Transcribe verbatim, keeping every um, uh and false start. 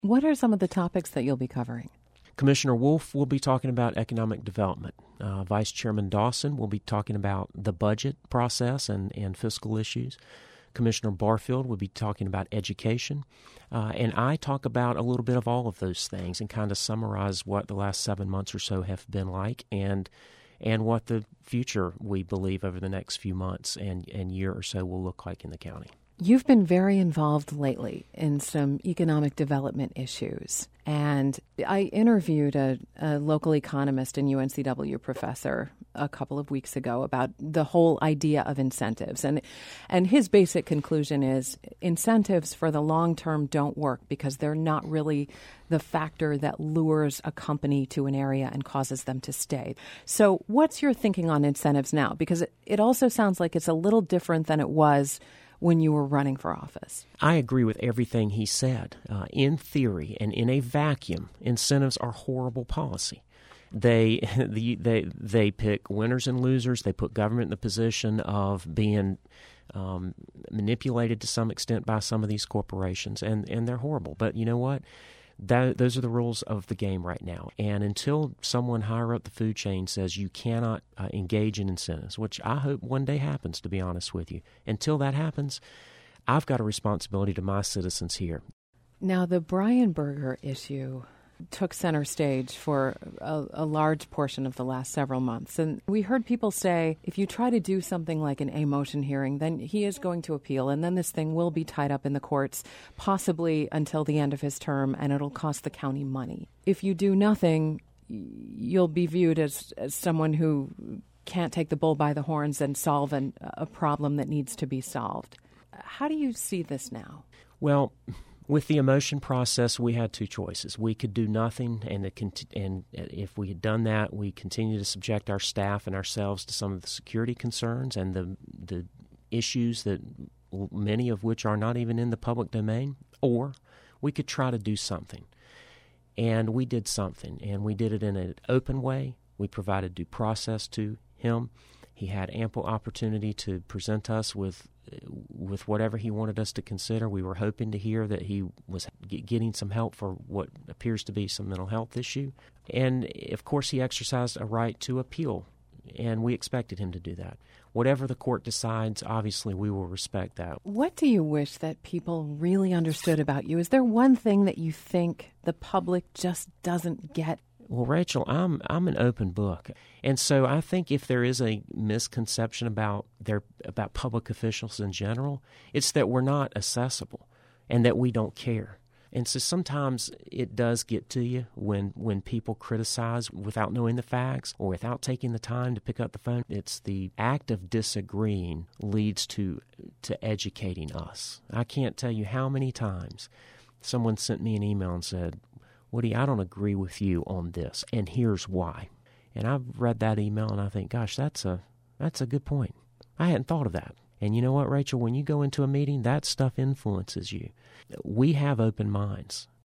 What are some of the topics that you'll be covering? Commissioner Wolf will be talking about economic development. Uh, Vice Chairman Dawson will be talking about the budget process and, and fiscal issues. Commissioner Barfield will be talking about education. Uh, and I talk about a little bit of all of those things and kind of summarize what the last seven months or so have been like and and what the future, we believe, over the next few months and, and year or so will look like in the county. You've been very involved lately in some economic development issues. And I interviewed a, a local economist and U N C W professor a couple of weeks ago about the whole idea of incentives. And and his basic conclusion is incentives for the long term don't work because they're not really the factor that lures a company to an area and causes them to stay. So what's your thinking on incentives now? Because it, it also sounds like it's a little different than it was when you were running for office. I agree with everything he said. Uh, in theory and in a vacuum, incentives are horrible policy. They, they, they pick winners and losers. They put government in the position of being um, manipulated to some extent by some of these corporations, and, and they're horrible. But you know what? That, those are the rules of the game right now. And until someone higher up the food chain says you cannot uh, engage in incentives, which I hope one day happens, to be honest with you, until that happens, I've got a responsibility to my citizens here. Now, the Brian Berger issue took center stage for a, a large portion of the last several months. And we heard people say, if you try to do something like an A-motion hearing, then he is going to appeal, and then this thing will be tied up in the courts, possibly until the end of his term, and it'll cost the county money. If you do nothing, you'll be viewed as, as someone who can't take the bull by the horns and solve an, a problem that needs to be solved. How do you see this now? Well, with the emotion process, we had two choices. We could do nothing, and, it cont- and if we had done that, we continue to subject our staff and ourselves to some of the security concerns and the the issues that many of which are not even in the public domain, or we could try to do something. And we did something, and we did it in an open way. We provided due process to him. He had ample opportunity to present us with with whatever he wanted us to consider. We were hoping to hear that he was getting some help for what appears to be some mental health issue. And, of course, he exercised a right to appeal, and we expected him to do that. Whatever the court decides, obviously, we will respect that. What do you wish that people really understood about you? Is there one thing that you think the public just doesn't get? Well, Rachel, I'm I'm an open book, and so I think if there is a misconception about their about public officials in general, it's that we're not accessible and that we don't care. And so sometimes it does get to you when when people criticize without knowing the facts or without taking the time to pick up the phone. It's the act of disagreeing leads to to educating us. I can't tell you how many times someone sent me an email and said, Woody, I don't agree with you on this, and here's why. And I've read that email, and I think, gosh, that's a that's a good point. I hadn't thought of that. And you know what, Rachel? When you go into a meeting, that stuff influences you. We have open minds.